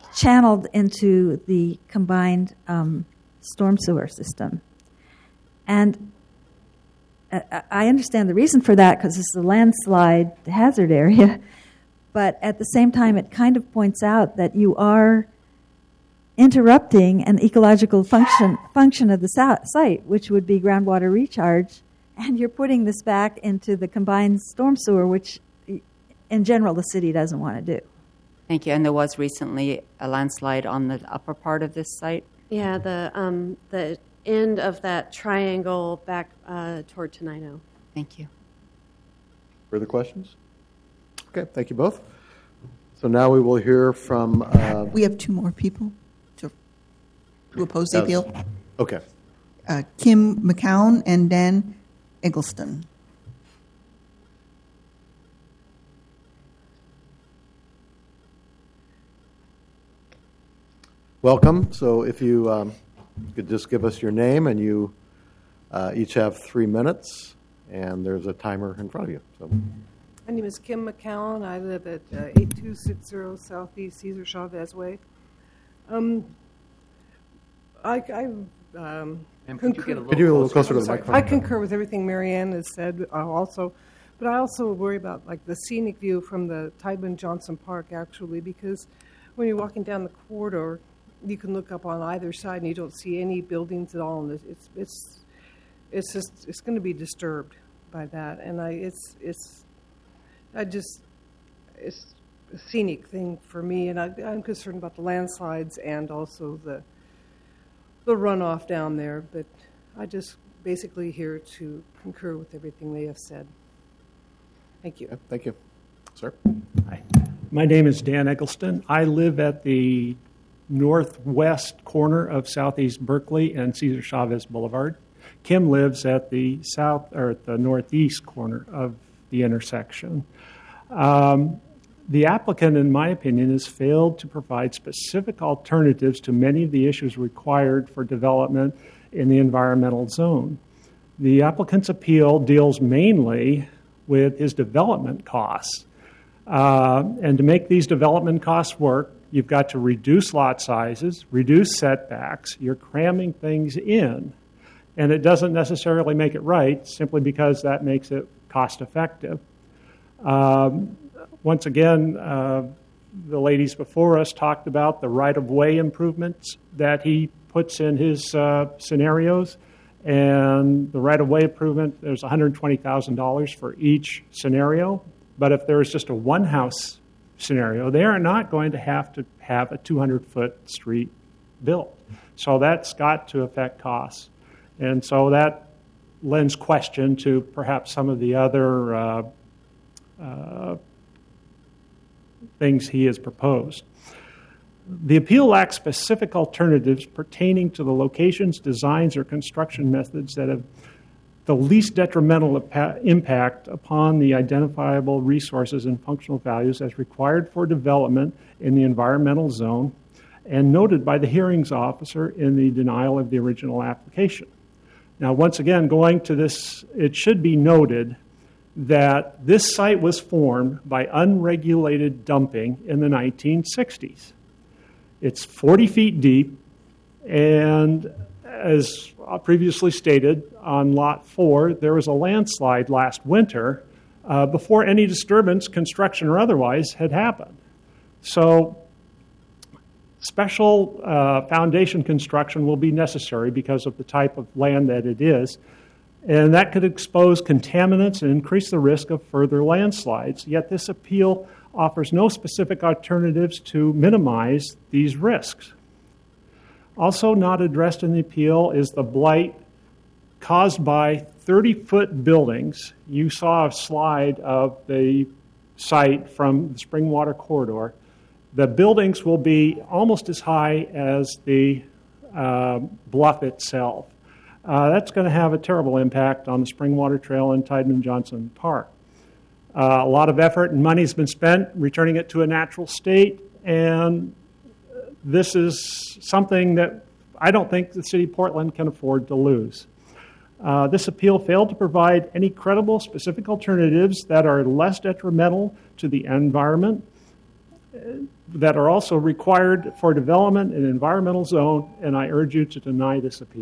channeled into the combined um, storm sewer system. And I I understand the reason for that because it's a landslide hazard area, but at the same time it kind of points out that you are interrupting an ecological function function of the site, which would be groundwater recharge, and you're putting this back into the combined storm sewer, which in general the city doesn't want to do. Thank you. And there was recently a landslide on the upper part of this site? Yeah, the um, the end of that triangle back uh, toward Tenino. Thank you. Further questions? Okay, thank you both. So now we will hear from... Uh, we have two more people to, to oppose the appeal. Okay. Uh, Kim McCown and Dan Eggleston. Welcome. So if you um, could just give us your name, and you uh, each have three minutes, and there's a timer in front of you. So. My name is Kim McCown. I live at uh, eighty-two sixty Southeast Cesar Chavez Way. Um, I, I um, Ma'am, could you get a little Could you a little closer? closer to the sorry. microphone? I concur with everything Marianne has said uh, also, but I also worry about like the scenic view from the Tiedemann Johnson Park, actually, because when you're walking down the corridor, you can look up on either side and you don't see any buildings at all, and it's it's it's just it's going to be disturbed by that, and I it's it's I just it's a scenic thing for me, and I, I'm concerned about the landslides and also the the runoff down there, but I just basically here to concur with everything they have said. Thank you. Okay, thank you. Sir? Hi. My name is Dan Eggleston. I live at the northwest corner of Southeast Berkeley and Cesar Chavez Boulevard. Kim lives at the south or at the northeast corner of the intersection. Um, The applicant, in my opinion, has failed to provide specific alternatives to many of the issues required for development in the environmental zone. The applicant's appeal deals mainly with his development costs. Uh, and to make these development costs work, you've got to reduce lot sizes, reduce setbacks, you're cramming things in, and it doesn't necessarily make it right simply because that makes it cost effective. Um, Once again, uh, the ladies before us talked about the right-of-way improvements that he puts in his uh, scenarios. And the right-of-way improvement, there's one hundred twenty thousand dollars for each scenario. But if there is just a one-house scenario, they are not going to have to have a two hundred foot street built. So that's got to affect costs. And so that lends question to perhaps some of the other uh, uh, things he has proposed. The appeal lacks specific alternatives pertaining to the locations, designs, or construction methods that have the least detrimental impact upon the identifiable resources and functional values as required for development in the environmental zone and noted by the hearings officer in the denial of the original application. Now, once again, going to this, it should be noted that this site was formed by unregulated dumping in the nineteen sixties. It's forty feet deep, and as previously stated, on Lot four, there was a landslide last winter uh, before any disturbance, construction or otherwise, had happened. So special uh, foundation construction will be necessary because of the type of land that it is, and that could expose contaminants and increase the risk of further landslides. Yet this appeal offers no specific alternatives to minimize these risks. Also not addressed in the appeal is the blight caused by thirty-foot buildings. You saw a slide of the site from the Springwater Corridor. The buildings will be almost as high as the uh, bluff itself. Uh, that's going to have a terrible impact on the Springwater Trail and Tiedemann Johnson Park. Uh, a lot of effort and money has been spent returning it to a natural state, and this is something that I don't think the City of Portland can afford to lose. Uh, this appeal failed to provide any credible, specific alternatives that are less detrimental to the environment that are also required for development in an environmental zone, and I urge you to deny this appeal.